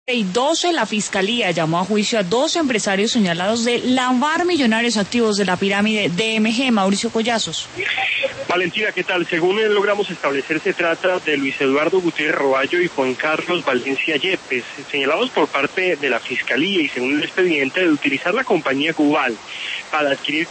12, la Fiscalía llamó a juicio a 2 empresarios señalados de lavar millonarios activos de la pirámide DMG. Mauricio Collazos. Valentina, ¿qué tal? Según logramos establecer, se trata de Luis Eduardo Gutiérrez Roballo y Juan Carlos Valencia Yepes, señalados por parte de la Fiscalía y según el expediente de utilizar la compañía Cubal para adquirir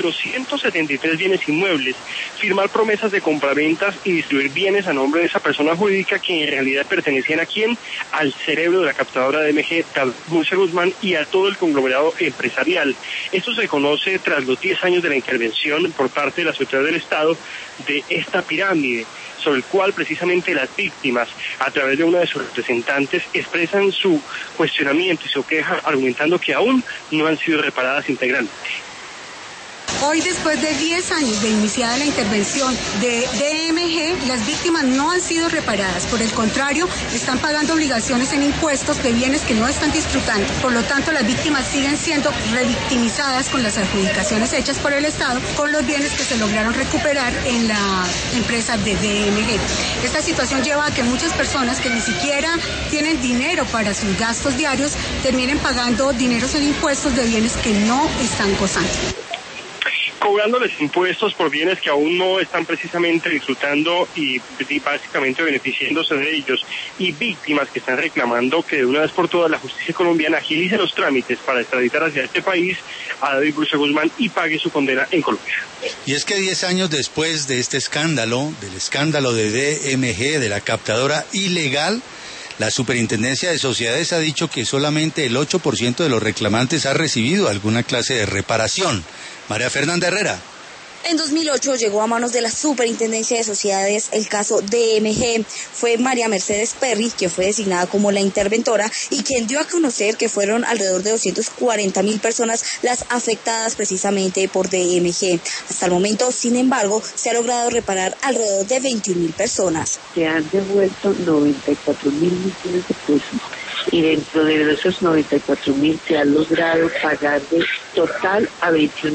473 bienes inmuebles, firmar promesas de compraventas y distribuir bienes a nombre de esa persona jurídica que en realidad pertenecían ¿a quién? Al cerebro de la captadora DMG, Dulce Guzmán, y a todo el conglomerado empresarial. Esto se conoce tras los 10 años de la intervención por parte de la Secretaría del Estado de esta pirámide, sobre el cual precisamente las víctimas, a través de una de sus representantes, expresan su cuestionamiento y su queja, argumentando que aún no han sido reparadas integralmente. Hoy, después de 10 años de iniciada la intervención de DMG, las víctimas no han sido reparadas. Por el contrario, están pagando obligaciones en impuestos de bienes que no están disfrutando. Por lo tanto, las víctimas siguen siendo revictimizadas con las adjudicaciones hechas por el Estado, con los bienes que se lograron recuperar en la empresa de DMG. Esta situación lleva a que muchas personas que ni siquiera tienen dinero para sus gastos diarios terminen pagando dineros en impuestos de bienes que no están gozando. Cobrándoles impuestos por bienes que aún no están precisamente disfrutando y básicamente beneficiándose de ellos, y víctimas que están reclamando que de una vez por todas la justicia colombiana agilice los trámites para extraditar hacia este país a David Dulce Guzmán y pague su condena en Colombia. Y es que 10 años después de este escándalo, del escándalo de DMG, de la captadora ilegal, la Superintendencia de Sociedades ha dicho que solamente el 8% de los reclamantes ha recibido alguna clase de reparación. María Fernanda Herrera. En 2008 llegó a manos de la Superintendencia de Sociedades el caso DMG. Fue María Mercedes Perry quien fue designada como la interventora y quien dio a conocer que fueron alrededor de 240.000 personas las afectadas precisamente por DMG. Hasta el momento, sin embargo, se ha logrado reparar alrededor de 21.000 personas. Se han devuelto 94.000 millones de pesos. Y dentro de esos 94.000 se ha logrado pagar de total a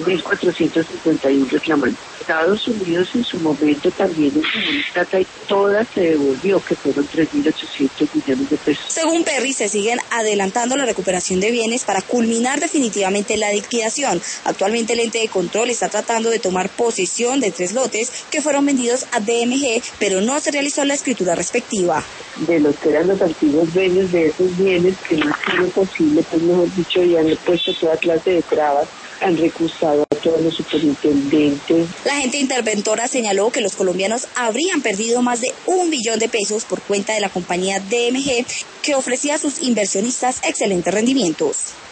21.451 reclamantes. Estados Unidos en su momento también en su plata y toda se devolvió, que fueron 3.800 millones de pesos. Según Perry, se siguen adelantando la recuperación de bienes para culminar definitivamente la liquidación. Actualmente el ente de control está tratando de tomar posesión de 3 lotes que fueron vendidos a DMG, pero no se realizó la escritura respectiva. De los que eran los antiguos dueños de esos bienes, que no ha sido posible, pues mejor dicho, y han puesto toda clase de trabas, han recusado a todos los superintendentes. La agente interventora señaló que los colombianos habrían perdido más de 1 billón de pesos por cuenta de la compañía DMG, que ofrecía a sus inversionistas excelentes rendimientos.